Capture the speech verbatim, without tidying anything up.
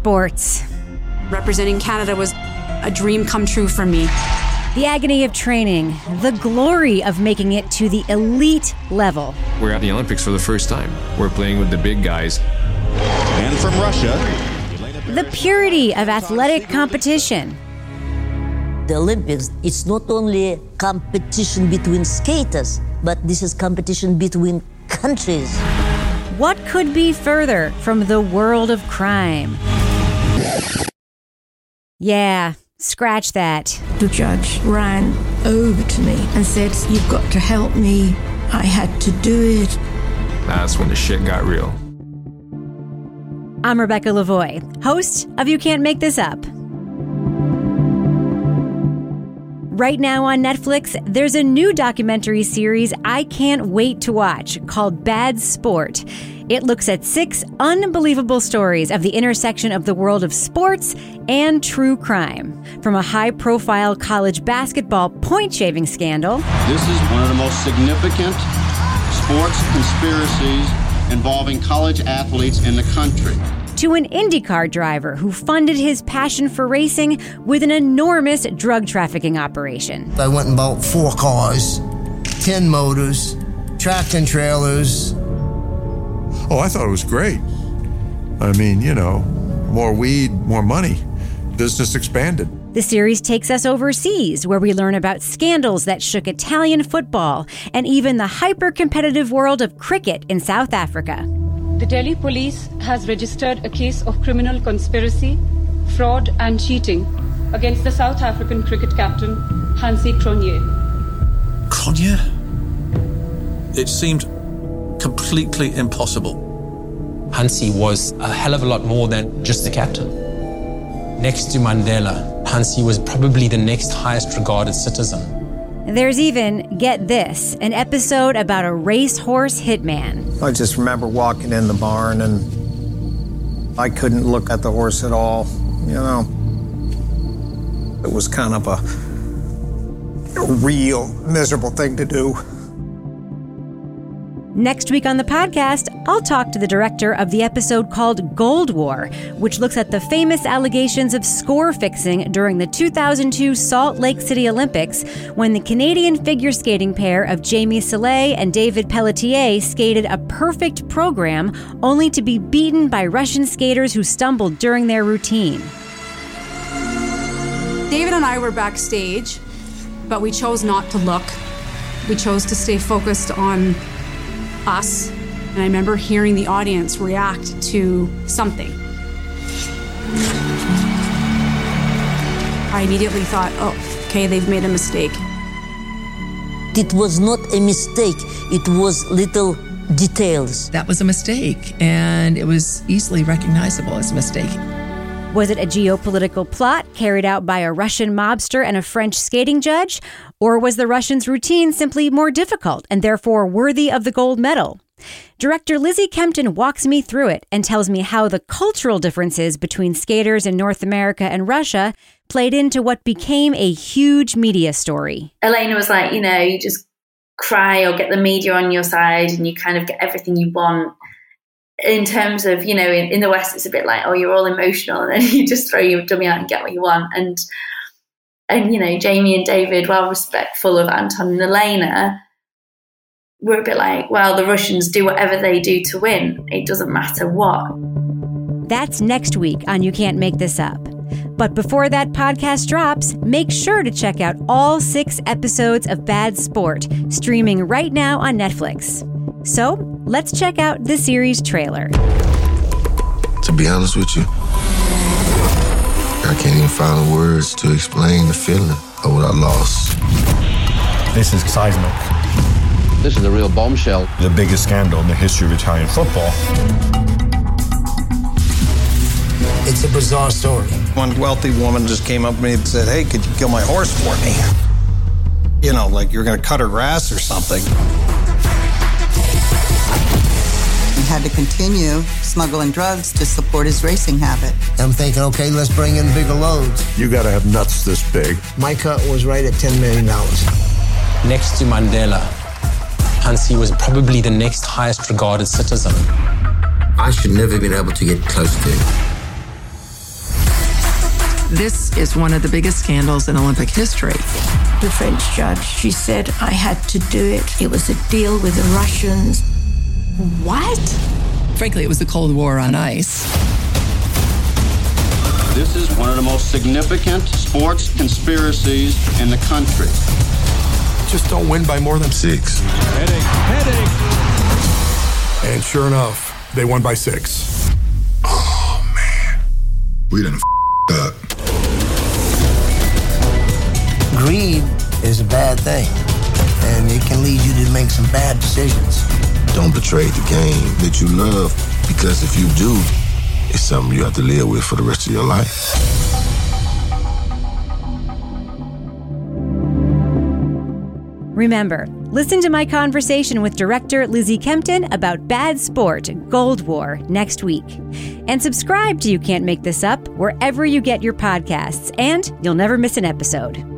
sports. Representing Canada was a dream come true for me. The agony of training, the glory of making it to the elite level. We're at the Olympics for the first time. We're playing with the big guys. And from Russia, the purity of athletic competition. The Olympics, it's not only competition between skaters, but this is competition between countries. What could be further from the world of crime? Yeah, scratch that. The judge ran over to me and said, "You've got to help me. I had to do it." That's when the shit got real. I'm Rebecca Lavoie, host of You Can't Make This Up. Right now on Netflix, there's a new documentary series I can't wait to watch called Bad Sport. It looks at six unbelievable stories of the intersection of the world of sports and true crime. From a high-profile college basketball point-shaving scandal. This is one of the most significant sports conspiracies involving college athletes in the country. To an IndyCar driver who funded his passion for racing with an enormous drug trafficking operation. I went and bought four cars, ten motors, tractor and trailers. Oh, I thought it was great. I mean, you know, more weed, more money. Business expanded. The series takes us overseas, where we learn about scandals that shook Italian football and even the hyper-competitive world of cricket in South Africa. The Delhi police has registered a case of criminal conspiracy, fraud and cheating against the South African cricket captain, Hansie Cronje. Cronje? It seemed completely impossible. Hansie was a hell of a lot more than just the captain. Next to Mandela, Hansie was probably the next highest regarded citizen. There's even, get this, an episode about a racehorse hitman. I just remember walking in the barn and I couldn't look at the horse at all, you know. It was kind of a, a real miserable thing to do. Next week on the podcast, I'll talk to the director of the episode called Gold War, which looks at the famous allegations of score fixing during the two thousand two Salt Lake City Olympics, when the Canadian figure skating pair of Jamie Salé and David Pelletier skated a perfect program only to be beaten by Russian skaters who stumbled during their routine. David and I were backstage, but we chose not to look. We chose to stay focused on us. And I remember hearing the audience react to something. I immediately thought, oh, okay, they've made a mistake. It was not a mistake. It was little details. That was a mistake, and it was easily recognizable as a mistake. Was it a geopolitical plot carried out by a Russian mobster and a French skating judge? Or was the Russians' routine simply more difficult and therefore worthy of the gold medal? Director Lizzie Kempton walks me through it and tells me how the cultural differences between skaters in North America and Russia played into what became a huge media story. Elena was like, you know, you just cry or get the media on your side and you kind of get everything you want. In terms of, you know, in, in the West, it's a bit like, oh, you're all emotional and then you just throw your dummy out and get what you want. And, and you know, Jamie and David, while respectful of Anton and Elena, were a bit like, well, the Russians do whatever they do to win. It doesn't matter what. That's next week on You Can't Make This Up. But before that podcast drops, make sure to check out all six episodes of Bad Sport, streaming right now on Netflix. So, let's check out the series trailer. To be honest with you, I can't even find the words to explain the feeling of what I lost. This is seismic. This is a real bombshell. The biggest scandal in the history of Italian football. It's a bizarre story. One wealthy woman just came up to me and said, hey, could you kill my horse for me? You know, like you're going to cut her grass or something. He had to continue smuggling drugs to support his racing habit. I'm thinking, okay, let's bring in bigger loads. You got to have nuts this big. My cut was right at ten million dollars. Next to Mandela, Hansie was probably the next highest regarded citizen. I should never have been able to get close to him. This is one of the biggest scandals in Olympic history. The French judge, she said I had to do it. It was a deal with the Russians. What? Frankly, it was the Cold War on ice. This is one of the most significant sports conspiracies in the country. Just don't win by more than six. Headache, headache. And sure enough, they won by six. Oh, man. We done f***ed up. Greed is a bad thing, and it can lead you to make some bad decisions. Don't betray the game that you love, because if you do, it's something you have to live with for the rest of your life. Remember, listen to my conversation with director Lizzie Kempton about Bad Sport, Gold War, next week. And subscribe to You Can't Make This Up wherever you get your podcasts, and you'll never miss an episode.